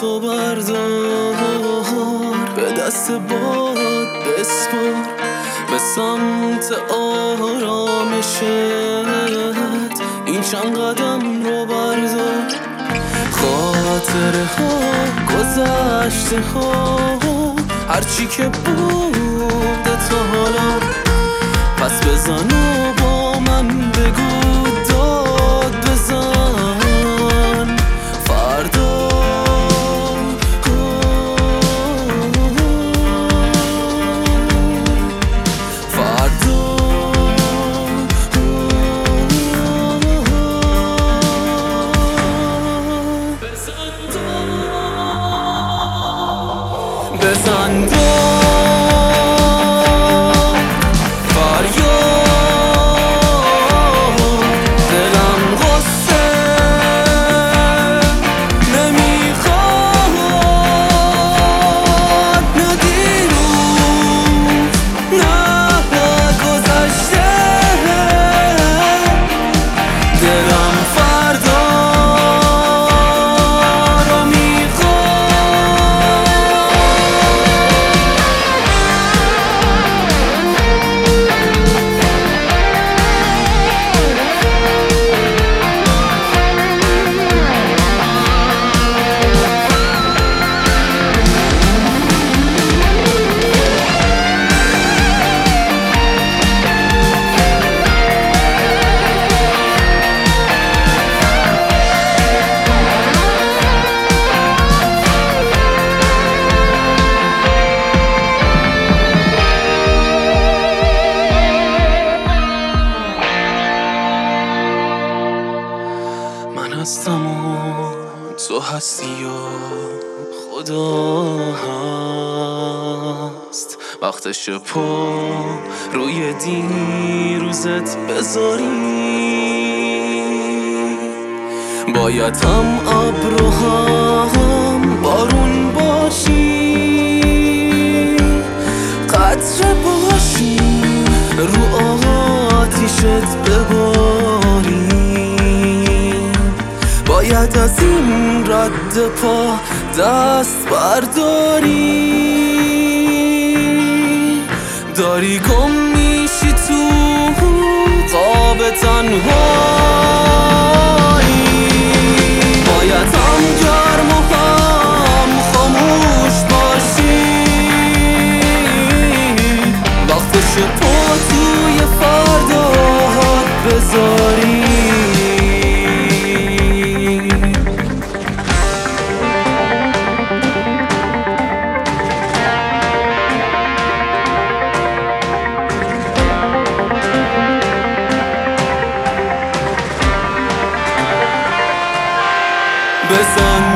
تو بردار، به دست باد بسپار، به سمت آرامشت این چند قدم رو بردار. خاطره ها، گذشته ها، هرچی که بوده تا حالا، پس بزن و با من بگو داد بزن فردا. بزن داد فریاد، دلم غصه نمیخواد، نه دیروز نه گذشته، دلم فردا هستم و تو هستی و خدا هست. وقتش پا روی دیروزت بذاری، باید هم ابر و هم بارون باشی، قطره باشی رو آتیشت بباری. باید از این رد پا دست برداری، داری گم میشی تو قاب تنهایی. باید هم گرم و هم خاموش باشی، وقتش پا توی فرداهات بذاری. بزن